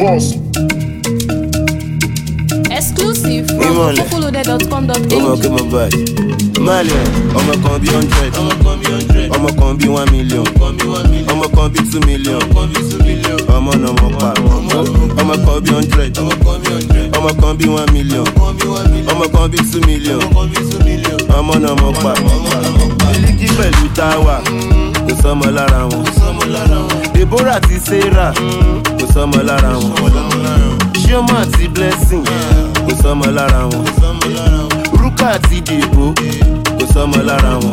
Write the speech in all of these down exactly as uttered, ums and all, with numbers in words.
boss. Exclusive from popolode dot com dot a g. Ọmọ kí mo bá yìí. Malian, ọmọ kan bí hundred. Ọmọ kan bí one million. Ọmọ kan bí two million. Ọmọ náà mọ̀ pa. Ọmọ kan bí hundred. Ọmọ kan bí one million. Ọmọ kan bí two million. Ọmọ náà mọ̀ pa. Miliki pẹ̀lú táwà. Kò sọ́mọ lára wọn. Deborah àti Sarah. Kò sọ́mọ lára wọn. Chioma àti Blessing. Kò sọ́mọ lára wọn. Ruka àti Debo. Kò sọ́mọ lára wọn.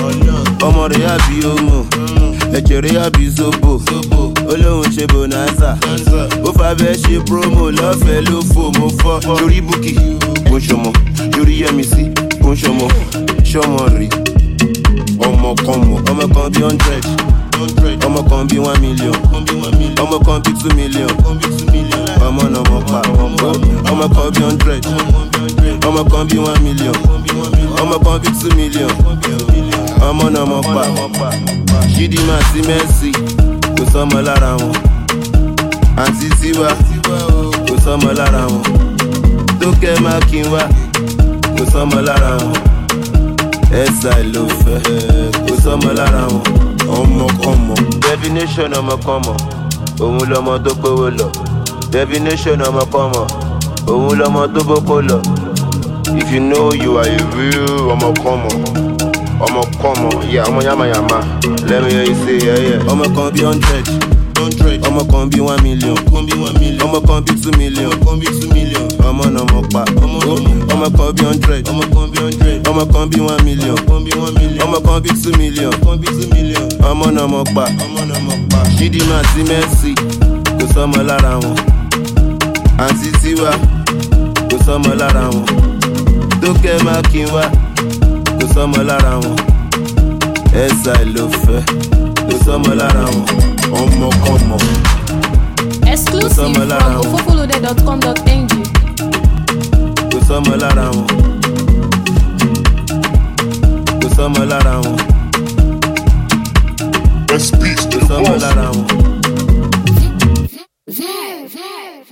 Ọmọ rẹ̀ àbí ọmọ. Ẹ̀jẹ̀ rẹ̀ àbí zobo. Olóhùn ṣe bonanza. Ó fa bẹ́ẹ̀ ṣe promo lọ́fẹ̀ẹ́ ló fò mo fọ́. Yorí Bukky kò ń ṣọmọ. Yorí Yẹ́misí kò ń ṣọmọ. Ṣọmọ rè ọmọ kan mọ̀. Ọmọ kan bí hundred. Ọmọ kan bí one million. Ọmọ kan bí two million. Ọmọ náà mọ̀ pa. Ọmọ kan bí hundred. Ọmọ kan bí one million. Ọmọ kan bí two million. Ọmọ náà mọ̀ pa. Chidinma àti Mercy kò sọ́mọ lára wọn. Àǹtí Tiwa kò sọ́mọ lára wọn. Tókẹ́ Mákinwá kò sọ́mọ lára wọn. Ẹ̀sà ló fẹ́ kò sọ́mọ lára wọn. Ọmọ kan mọ̀. Definition ọmọ kan mọ̀. Òun lọmọ tó gbówó lọ. Definition ọmọ kan mọ̀. Òun lọmọ tó gbópo lọ. If you know you are a real ọmọ kan mọ̀. Ọmọ kan mọ̀. Yeah, ọmọ yamayama. Let me hear you say yeah yeah. Ọmọ kan bí hundred. Ọmọ kan bí one million. Ọmọ kan bí two million. Ọmọ náà mọ̀ pa. Ọmọ kan bí hundred. Ọmọ kan bí one million. Ọmọ kan bí two million. Ọmọ náà mọ̀ pa. Chidinma àti Mercy kò sọ́mọ lára wọn. Àǹtí Tiwa kò sọ́mọ lára wọn. Tókẹ́ Mákinwá kò sọ́mọ lára wọn. Ẹ̀sà ló fẹ́ kò sọ́mọ lára wọn. Ọmọ kan mọ̀. Exclusive from popolode dot com dot a g. Kò sọ́mọ lára wọn. Kò sọ́mọ lára wọn.